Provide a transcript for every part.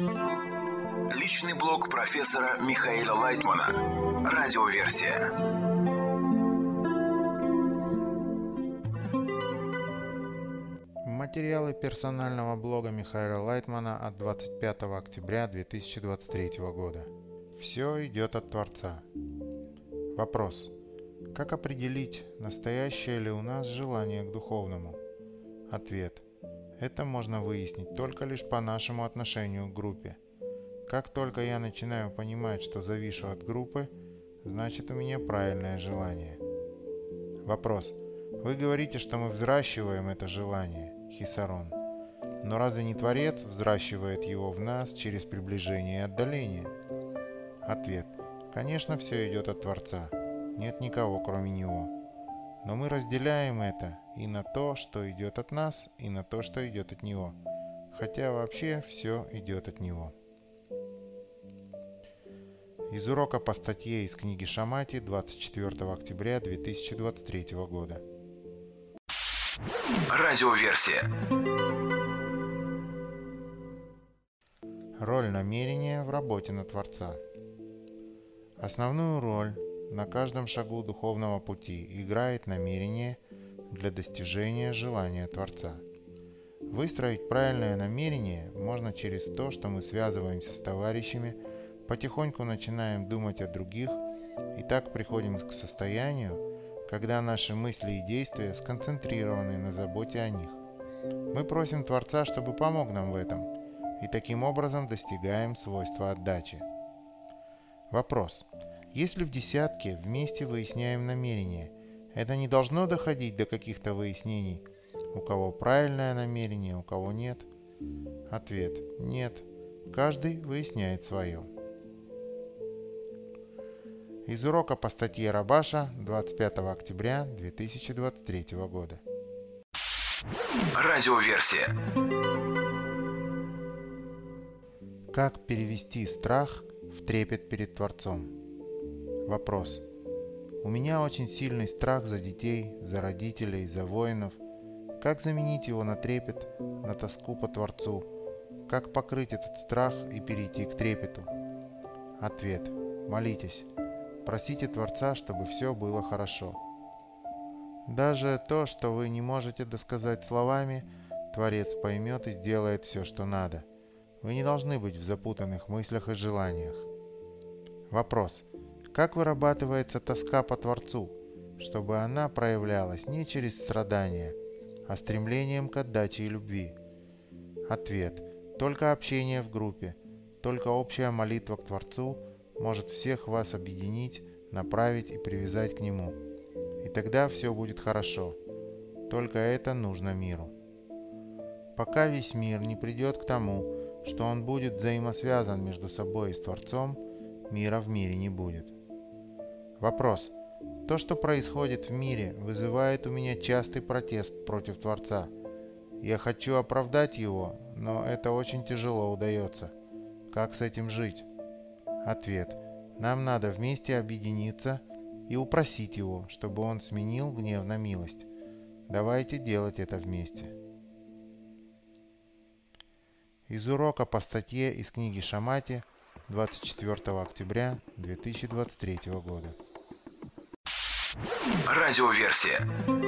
Личный блог профессора Михаила Лайтмана. Радиоверсия. Материалы персонального блога Михаила Лайтмана от 25 октября 2023 года. Все идет от Творца. Вопрос. Как определить, настоящее ли у нас желание к духовному? Ответ. Это можно выяснить только лишь по нашему отношению к группе. Как только я начинаю понимать, что завишу от группы, значит у меня правильное желание. Вопрос. Вы говорите, что мы взращиваем это желание, Хисарон. Но разве не Творец взращивает его в нас через приближение и отдаление? Ответ. Конечно, все идет от Творца. Нет никого, кроме Него. Но мы разделяем это и на то, что идет от нас, и на то, что идет от Него. Хотя вообще все идет от Него. Из урока по статье из книги Шамати 24 октября 2023 года. Радиоверсия. Роль намерения в работе на Творца. Основную роль на каждом шагу духовного пути играет намерение для достижения желания Творца. Выстроить правильное намерение можно через то, что мы связываемся с товарищами, потихоньку начинаем думать о других и так приходим к состоянию, когда наши мысли и действия сконцентрированы на заботе о них. Мы просим Творца, чтобы помог нам в этом, и таким образом достигаем свойства отдачи. Вопрос. Если в десятке вместе выясняем намерение, это не должно доходить до каких-то выяснений, у кого правильное намерение, у кого нет? Ответ. Нет. Каждый выясняет свое. Из урока по статье Рабаша 25 октября 2023 года. Радиоверсия. Как перевести страх в трепет перед Творцом? Вопрос. У меня очень сильный страх за детей, за родителей, за воинов. Как заменить его на трепет, на тоску по Творцу? Как покрыть этот страх и перейти к трепету? Ответ. Молитесь. Просите Творца, чтобы все было хорошо. Даже то, что вы не можете досказать словами, Творец поймет и сделает все, что надо. Вы не должны быть в запутанных мыслях и желаниях. Вопрос. Как вырабатывается тоска по Творцу, чтобы она проявлялась не через страдания, а стремлением к отдаче и любви? Ответ. Только общение в группе, только общая молитва к Творцу может всех вас объединить, направить и привязать к Нему. И тогда все будет хорошо. Только это нужно миру. Пока весь мир не придет к тому, что он будет взаимосвязан между собой и с Творцом, мира в мире не будет. Вопрос. То, что происходит в мире, вызывает у меня частый протест против Творца. Я хочу оправдать его, но это очень тяжело удается. Как с этим жить? Ответ. Нам надо вместе объединиться и упросить его, чтобы он сменил гнев на милость. Давайте делать это вместе. Из урока по статье из книги Шамати 24 октября 2023 года. Радиоверсия.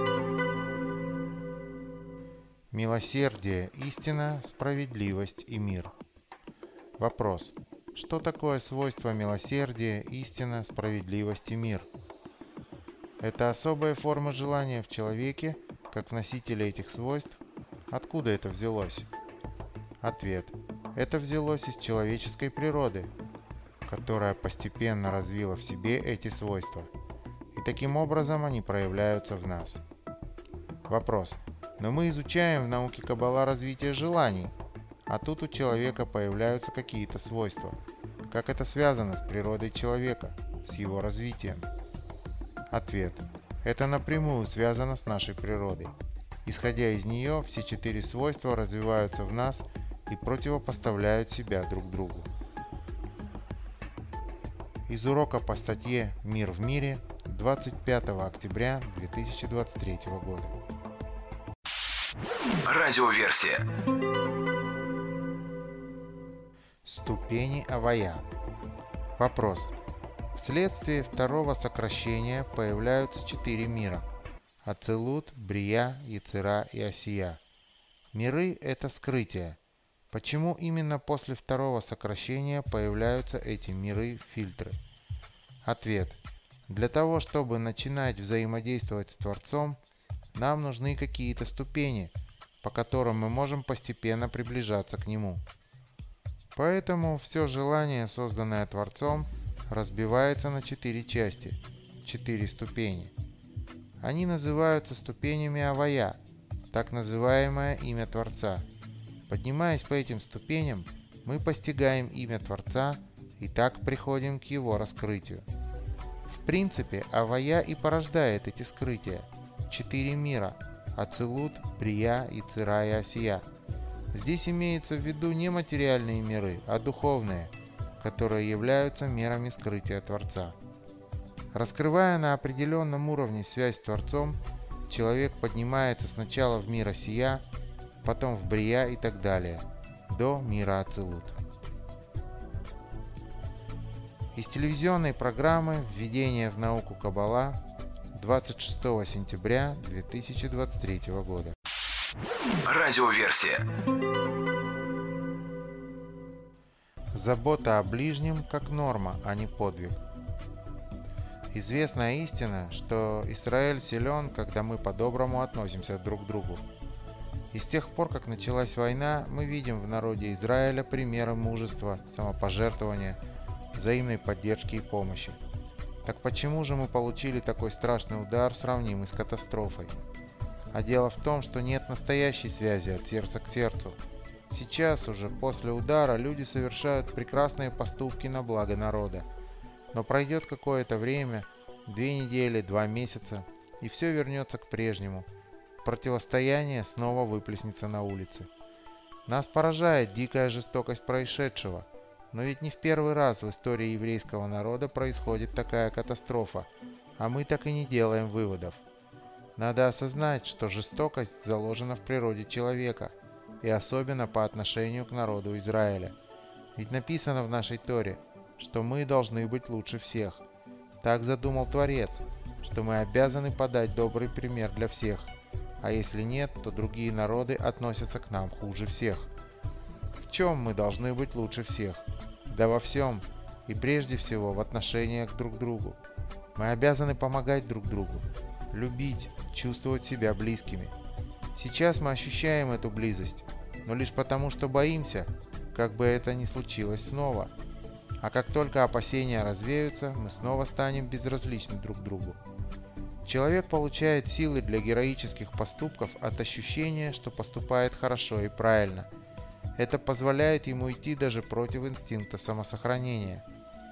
Милосердие, истина, справедливость и мир. Вопрос. Что такое свойство милосердия, истина, справедливость и мир? Это особая форма желания в человеке, как в носителе этих свойств? Откуда это взялось? Ответ. Это взялось из человеческой природы, которая постепенно развила в себе эти свойства. И таким образом они проявляются в нас. Вопрос. Но мы изучаем в науке Каббала развитие желаний, а тут у человека появляются какие-то свойства. Как это связано с природой человека, с его развитием? Ответ. Это напрямую связано с нашей природой. Исходя из нее, все 4 свойства развиваются в нас и противопоставляют себя друг другу. Из урока по статье «Мир в мире» 25 октября 2023 года. Радиоверсия. Ступени Авая. Вопрос. Вследствие второго сокращения появляются 4 мира: Ацилут, Брия, Яцера и Осия. Миры – это скрытие. Почему именно после второго сокращения появляются эти миры, фильтры? Ответ. Для того, чтобы начинать взаимодействовать с Творцом, нам нужны какие-то ступени, по которым мы можем постепенно приближаться к Нему. Поэтому все желание, созданное Творцом, разбивается на 4 части, 4 ступени. Они называются ступенями Авая, так называемое имя Творца. Поднимаясь по этим ступеням, мы постигаем имя Творца и так приходим к его раскрытию. В принципе, Авая и порождает эти скрытия. 4 мира – Ацилут, Брия, Яцера и Осия. Здесь имеются в виду не материальные миры, а духовные, которые являются мерами скрытия Творца. Раскрывая на определенном уровне связь с Творцом, человек поднимается сначала в мир Осия, потом в Брия и так далее, до мира Ацилут. Из телевизионной программы «Введение в науку Каббала» 26 сентября 2023 года. Радиоверсия. Забота о ближнем как норма, а не подвиг. Известная истина, что Израиль силен, когда мы по-доброму относимся друг к другу. И с тех пор, как началась война, мы видим в народе Израиля примеры мужества, самопожертвования, взаимной поддержки и помощи. Так почему же мы получили такой страшный удар, сравнимый с катастрофой? А дело в том, что нет настоящей связи от сердца к сердцу. Сейчас уже после удара люди совершают прекрасные поступки на благо народа. Но пройдет какое-то время, 2 недели, 2 месяца, и все вернется к прежнему. Противостояние снова выплеснется на улице. Нас поражает дикая жестокость происшедшего. Но ведь не в первый раз в истории еврейского народа происходит такая катастрофа, а мы так и не делаем выводов. Надо осознать, что жестокость заложена в природе человека, и особенно по отношению к народу Израиля. Ведь написано в нашей Торе, что мы должны быть лучше всех. Так задумал Творец, что мы обязаны подать добрый пример для всех, а если нет, то другие народы относятся к нам хуже всех. В чем мы должны быть лучше всех? Да во всем, и прежде всего в отношениях друг к другу. Мы обязаны помогать друг другу, любить, чувствовать себя близкими. Сейчас мы ощущаем эту близость, но лишь потому, что боимся, как бы это ни случилось снова. А как только опасения развеются, мы снова станем безразличны друг к другу. Человек получает силы для героических поступков от ощущения, что поступает хорошо и правильно. Это позволяет ему идти даже против инстинкта самосохранения.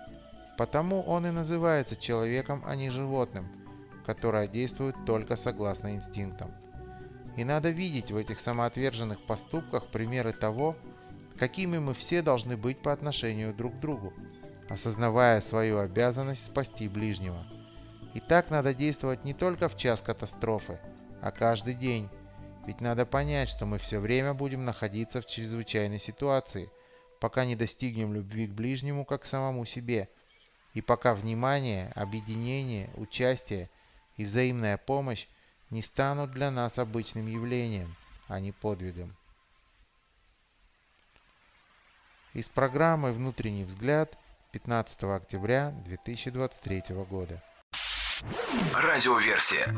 Потому он и называется человеком, а не животным, которое действует только согласно инстинктам. И надо видеть в этих самоотверженных поступках примеры того, какими мы все должны быть по отношению друг к другу, осознавая свою обязанность спасти ближнего. И так надо действовать не только в час катастрофы, а каждый день. Ведь надо понять, что мы все время будем находиться в чрезвычайной ситуации, пока не достигнем любви к ближнему как к самому себе, и пока внимание, объединение, участие и взаимная помощь не станут для нас обычным явлением, а не подвигом. Из программы «Внутренний взгляд» 15 октября 2023 года. Радиоверсия.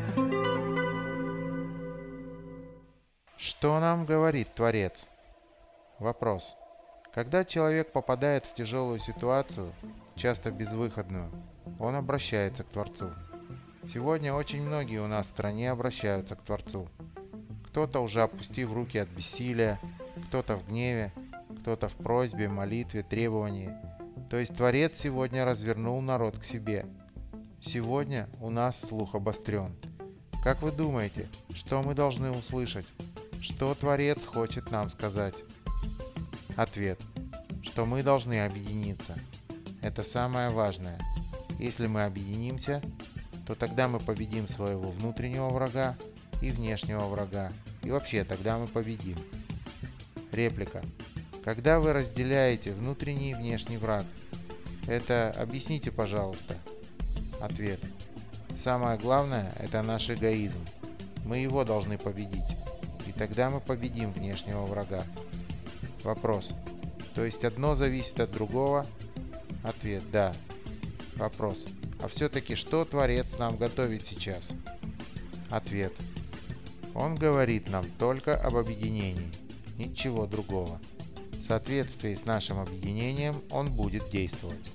Что нам говорит Творец? Вопрос. Когда человек попадает в тяжелую ситуацию, часто безвыходную, он обращается к Творцу. Сегодня очень многие у нас в стране обращаются к Творцу. Кто-то уже опустив руки от бессилия, кто-то в гневе, кто-то в просьбе, молитве, требовании. То есть Творец сегодня развернул народ к себе. Сегодня у нас слух обострен. Как вы думаете, что мы должны услышать? Что Творец хочет нам сказать? Ответ. Что мы должны объединиться. Это самое важное. Если мы объединимся, то тогда мы победим своего внутреннего врага и внешнего врага. И вообще тогда мы победим. Реплика. Когда вы разделяете внутренний и внешний враг? Это объясните, пожалуйста. Ответ. Самое главное – это наш эгоизм. Мы его должны победить. И тогда мы победим внешнего врага. Вопрос. То есть одно зависит от другого? Ответ. Да. Вопрос. А все-таки что Творец нам готовит сейчас? Ответ. Он говорит нам только об объединении. Ничего другого. В соответствии с нашим объединением он будет действовать.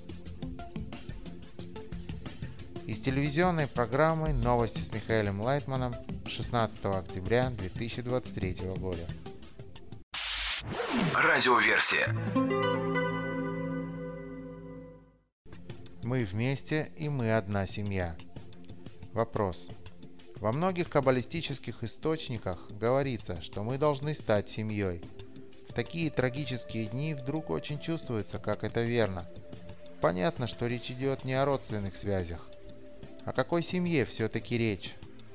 Из телевизионной программы «Новости с Михаилом Лайтманом» 16 октября 2023 года. Радиоверсия. Мы вместе и мы одна семья. Вопрос. Во многих каббалистических источниках говорится, что мы должны стать семьей. В такие трагические дни вдруг очень чувствуется, как это верно. Понятно, что речь идет не о родственных связях. О какой семье все-таки речь?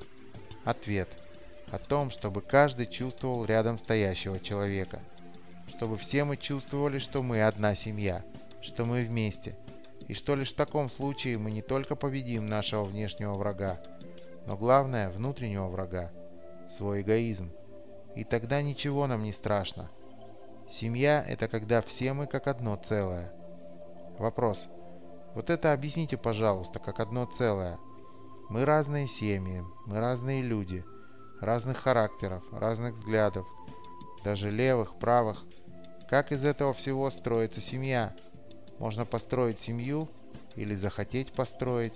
Ответ. О том, чтобы каждый чувствовал рядом стоящего человека. Чтобы все мы чувствовали, что мы одна семья, что мы вместе. И что лишь в таком случае мы не только победим нашего внешнего врага, но главное, внутреннего врага, свой эгоизм. И тогда ничего нам не страшно. Семья – это когда все мы как одно целое. Вопрос. Вот это объясните, пожалуйста, как одно целое. Мы разные семьи, мы разные люди, разных характеров, разных взглядов, даже левых, правых. Как из этого всего строится семья? Можно построить семью или захотеть построить?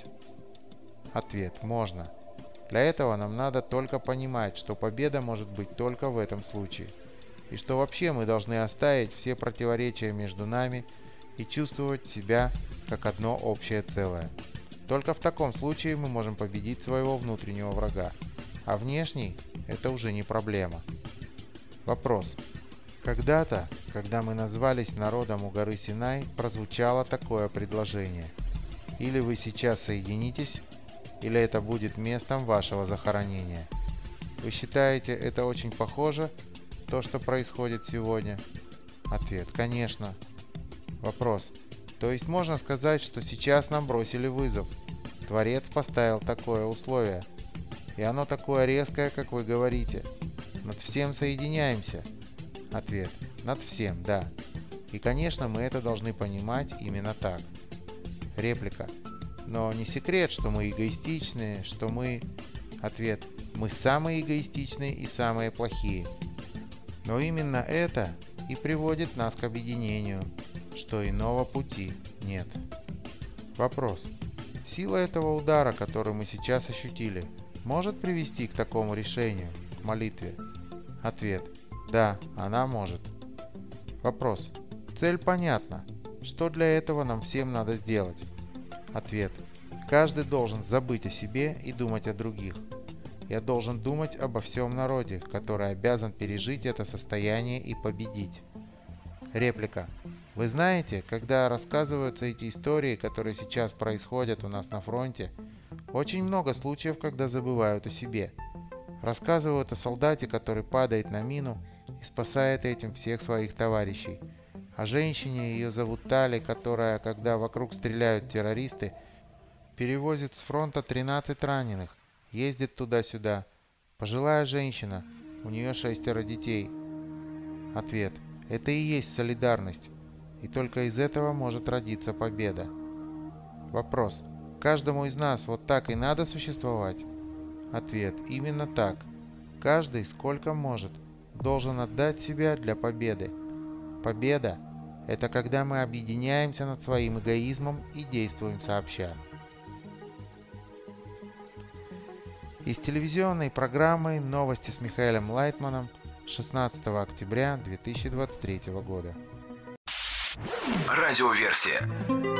Ответ. Можно. Для этого нам надо только понимать, что победа может быть только в этом случае. И что вообще мы должны оставить все противоречия между нами и чувствовать себя как одно общее целое. Только в таком случае мы можем победить своего внутреннего врага. А внешний – это уже не проблема. Вопрос. Когда-то, когда мы назвались народом у горы Синай, прозвучало такое предложение. Или вы сейчас соединитесь, или это будет местом вашего захоронения. Вы считаете, это очень похоже, то, что происходит сегодня? Ответ. Конечно. Вопрос. То есть можно сказать, что сейчас нам бросили вызов. Творец поставил такое условие. И оно такое резкое, как вы говорите. Над всем соединяемся. Ответ. Над всем, да. И, конечно, мы это должны понимать именно так. Реплика. Но не секрет, что мы эгоистичные, что мы... Ответ. Мы самые эгоистичные и самые плохие. Но именно это и приводит нас к объединению, что иного пути нет. Вопрос. Сила этого удара, который мы сейчас ощутили, может привести к такому решению, к молитве? Ответ. Да, она может. Вопрос. Цель понятна. Что для этого нам всем надо сделать? Ответ. Каждый должен забыть о себе и думать о других. Я должен думать обо всем народе, который обязан пережить это состояние и победить. Реплика. Вы знаете, когда рассказываются эти истории, которые сейчас происходят у нас на фронте, очень много случаев, когда забывают о себе. Рассказывают о солдате, который падает на мину и спасает этим всех своих товарищей. О женщине, ее зовут Тали, которая, когда вокруг стреляют террористы, перевозит с фронта 13 раненых, ездит туда-сюда. Пожилая женщина, у нее 6 детей. Ответ. Это и есть солидарность. И только из этого может родиться победа. Вопрос. Каждому из нас вот так и надо существовать? Ответ. Именно так. Каждый, сколько может, должен отдать себя для победы. Победа – это когда мы объединяемся над своим эгоизмом и действуем сообща. Из телевизионной программы «Новости с Михаилом Лайтманом» 16 октября 2023 года. Радиоверсия.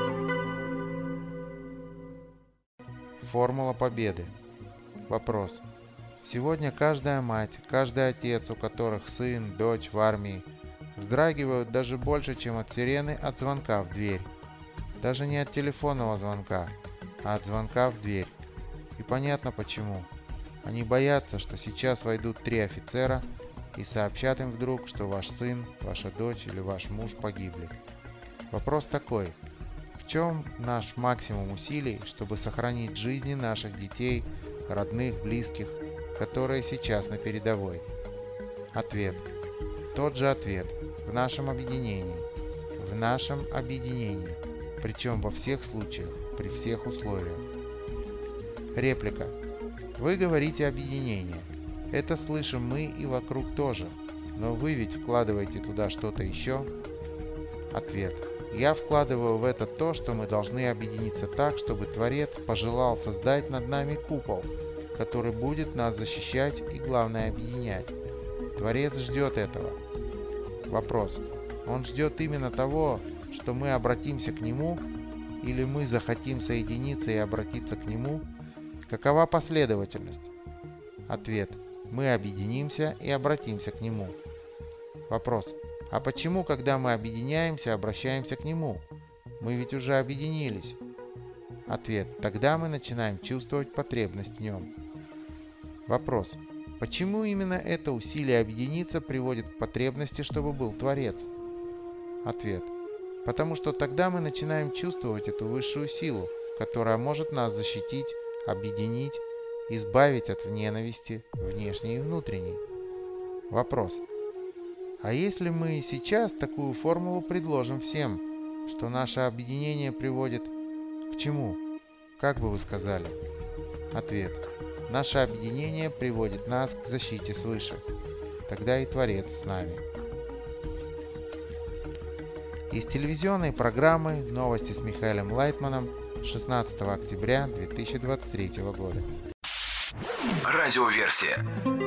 Формула победы. Вопрос. Сегодня каждая мать, каждый отец, у которых сын, дочь в армии, вздрагивают даже больше, чем от сирены от звонка в дверь. Даже не от телефонного звонка, а от звонка в дверь. И понятно почему. Они боятся, что сейчас войдут 3 офицера и сообщат им вдруг, что ваш сын, ваша дочь или ваш муж погибли. Вопрос такой: в чем наш максимум усилий, чтобы сохранить жизни наших детей, родных, близких, которые сейчас на передовой? Ответ. Тот же ответ. В нашем объединении. В нашем объединении. Причем во всех случаях, при всех условиях. Реплика. Вы говорите объединение. Это слышим мы и вокруг тоже. Но вы ведь вкладываете туда что-то еще? Ответ. Я вкладываю в это то, что мы должны объединиться так, чтобы Творец пожелал создать над нами купол, который будет нас защищать и, главное, объединять. Творец ждет этого. Вопрос. Он ждет именно того, что мы обратимся к Нему, или мы захотим соединиться и обратиться к Нему? Какова последовательность? Ответ. Мы объединимся и обратимся к Нему. Вопрос. А почему, когда мы объединяемся, обращаемся к Нему? Мы ведь уже объединились. Ответ. Тогда мы начинаем чувствовать потребность в Нем. Вопрос. Почему именно это усилие объединиться приводит к потребности, чтобы был Творец? Ответ. Потому что тогда мы начинаем чувствовать эту высшую силу, которая может нас защитить, объединить, избавить от ненависти, внешней и внутренней. Вопрос. А если мы сейчас такую формулу предложим всем, что наше объединение приводит к чему? Как бы вы сказали? Ответ. Наше объединение приводит нас к защите свыше. Тогда и Творец с нами. Из телевизионной программы «Новости с Михаилом Лайтманом» 16 октября 2023 года. Радиоверсия.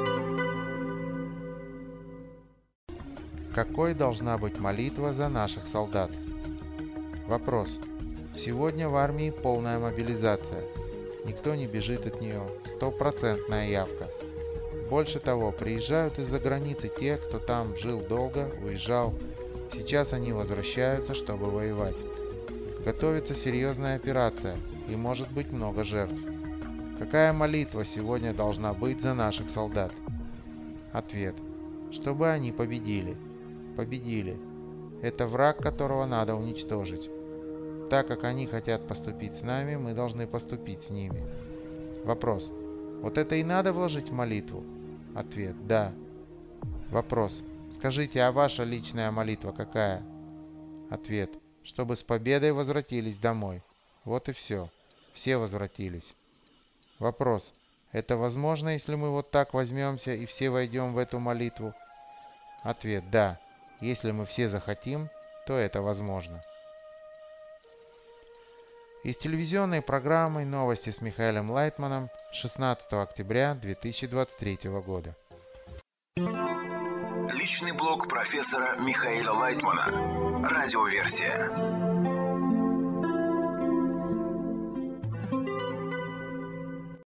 Какой должна быть молитва за наших солдат? Вопрос. Сегодня в армии полная мобилизация. Никто не бежит от нее. 100% явка. Больше того, приезжают из-за границы те, кто там жил долго, уезжал. Сейчас они возвращаются, чтобы воевать. Готовится серьезная операция, и может быть много жертв. Какая молитва сегодня должна быть за наших солдат? Ответ. Чтобы они победили. Победили. Это враг, которого надо уничтожить. Так как они хотят поступить с нами, мы должны поступить с ними. Вопрос. Вот это и надо вложить в молитву? Ответ. Да. Вопрос. Скажите, а ваша личная молитва какая? Ответ. Чтобы с победой возвратились домой. Вот и все. Все возвратились. Вопрос. Это возможно, если мы вот так возьмемся и все войдем в эту молитву? Ответ. Да. Если мы все захотим, то это возможно. Из телевизионной программы «Новости с Михаилом Лайтманом» 16 октября 2023 года. Личный блог профессора Михаила Лайтмана. Радиоверсия.